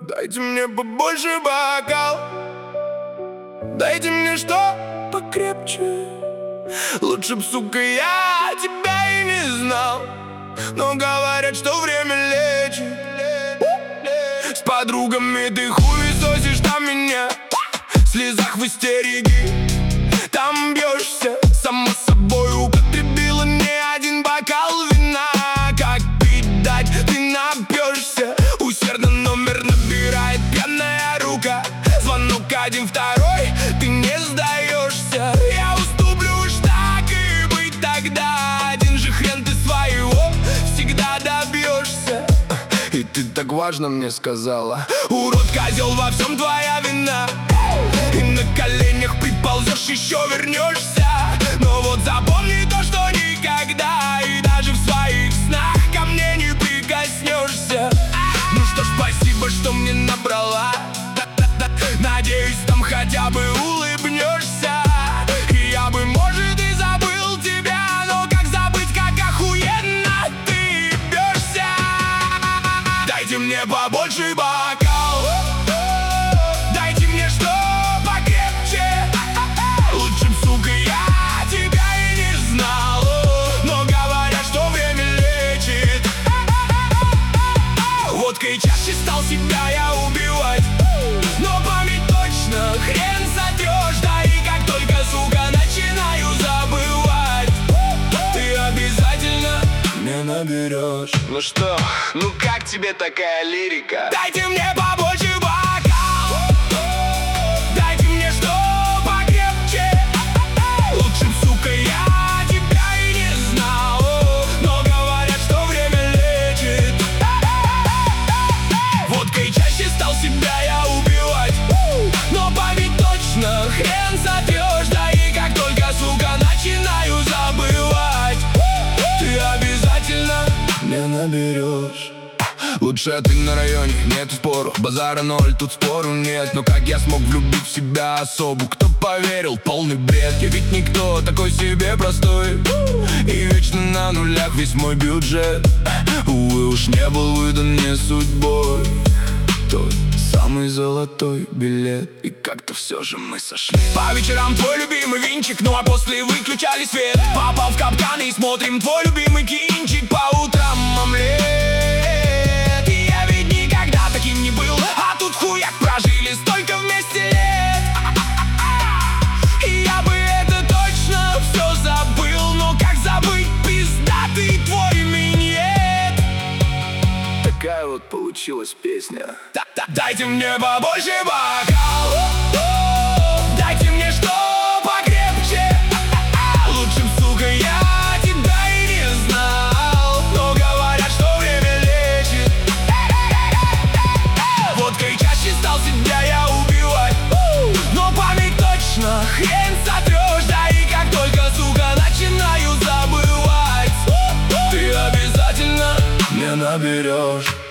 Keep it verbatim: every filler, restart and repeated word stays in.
Дайте мне побольше бокал, дайте мне что покрепче. Лучше б, сука, я тебя и не знал, но говорят, что время лечит. С подругами ты хуй сосишь на меня, в слезах в истерике там бьешься. Само собой употребила не один бокал вина. Как пить дать, ты напьешься. Усердно номер набирает пьяная рука. Звонок один, второй, ты не сдаешься. Я уступлю уж так и быть тогда. Один же хрен ты своего всегда добьешься. И ты так важно мне сказала: урод, козел, во всем твоя вина. И на коленях приползешь, еще вернешься. Но вот запомни то, что никогда и даже в своих снах ко мне не прикоснешься. Ну что ж, спасибо, что мне набрала. Надеюсь, там хотя бы улыбнешься. И я бы, может, и забыл тебя, но как забыть, как охуенно ты бьешься. Дайте мне побольше бокал, дайте мне что покрепче. Лучше б, сука, я тебя и не знал, но говорят, что время лечит. Водкой чаще стал себя я убивать, но память точно хрен сотрешь. Да и как только, сука, начинаю забывать, ты обязательно не наберешь. Ну что, ну как тебе такая лирика? Дайте мне побольше бокал, дайте мне что покрепче. Лучше б, сука, я тебя и не знал, но говорят, что время лечит. Водкой чаще стал себя я убивать, но память точно хрен сотрешь. Да и как только, сука, начинаю забывать, ты обязательно не наберешь. Лучшая ты на районе, нет спору, базара ноль, тут спору нет. Но как я смог влюбить в себя особу? Кто поверил? Полный бред. Я ведь никто, такой себе простой, и вечно на нулях весь мой бюджет. Увы, уж не был выдан мне судьбой тот самый золотой билет. И как-то все же мы сошли. По вечерам твой любимый винчик, ну а после выключали свет. Попал в капкан и смотрим твой любимый кинчик. По утрам омлет. И я ведь никогда таким не был, а тут хуяк, прожили столько вместе лет. И я бы это точно все забыл, но как забыть пиздатый твой миньет? Такая вот получилась песня. Дайте мне побольше бокал, дайте мне что покрепче. Лучше б, сука, я тебя и не знал, но говорят, что время лечит. Водкой чаще стал себя я убивать, но память точно хрен сотрешь. Да и как только, сука, начинаю забывать, ты обязательно не наберешь.